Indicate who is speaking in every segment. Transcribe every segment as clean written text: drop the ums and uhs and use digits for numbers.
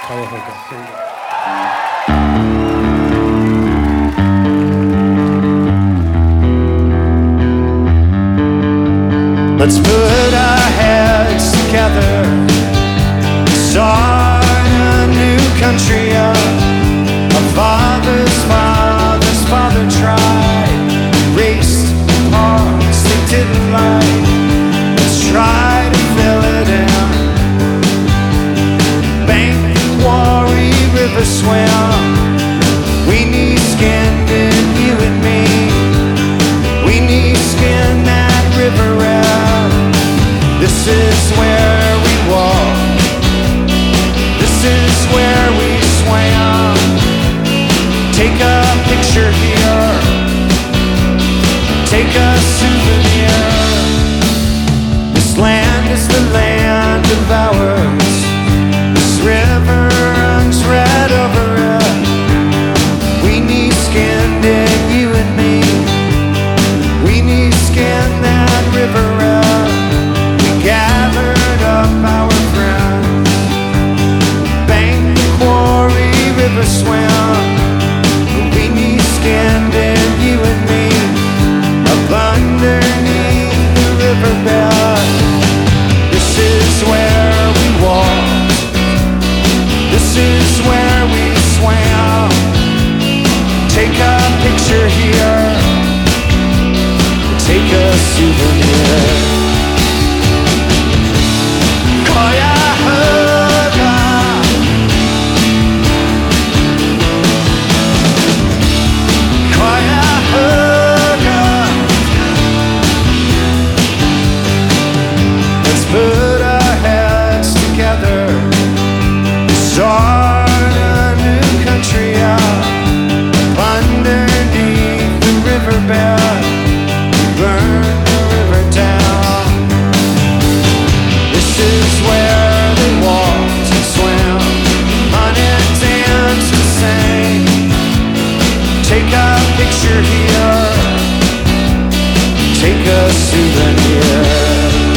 Speaker 1: Cuyahoga. Here you go.
Speaker 2: Let's put our heads together, start a new country up. Our father's father tried, raced parts they didn't like. Let's try to fill it in. Bank, quarry, river swim. We need skin in you and me. We need skin that river out. This is where we walk. This is where we swam. Take a picture here. Take a souvenir. This land is the land of ours. This river runs right over it. We need skin in you and me. We need skin that river out. We gathered up our friends. Bank, quarry, river swim. We need skin in you and me. Up underneath the riverbed. This is where we walked. This is where we swam. Take a picture here. Take a souvenir. Cuyahoga. Cuyahoga. Let's put our heads together, start a new country up underneath the riverbed. Burn the river down. This is where they walked and swam, hunted, danced and sang. Take a picture here. Take a souvenir.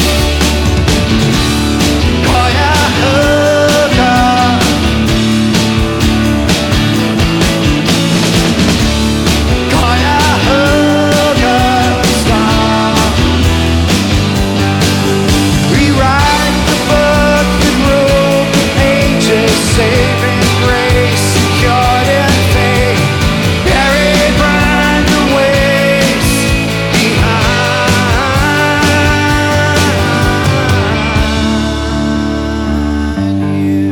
Speaker 2: Cuyahoga. Cuyahoga's gone. Rewrite the book that wrote the pages, saving grace, secured in faith, buried right the ways behind you.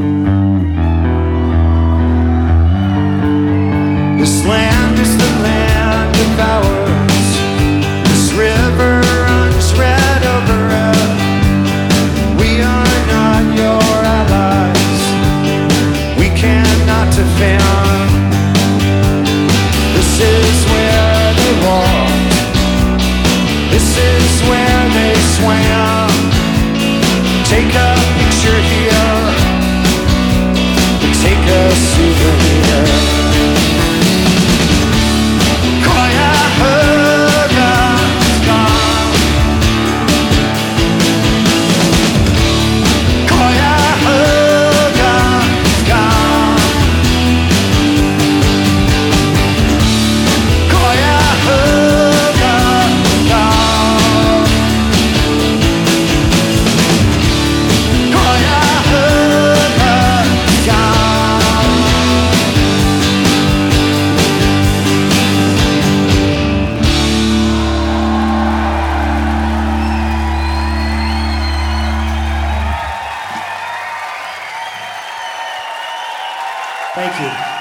Speaker 2: This land is the land of ours. This river runs right over it. We are not your allies. We cannot defend. This is where they walked. This is where they swam. Take a picture here. Take a souvenir. Cuyahoga's gone. Cuyahoga's gone. Cuyahoga's gone. Cuyahoga's gone.
Speaker 1: Thank you.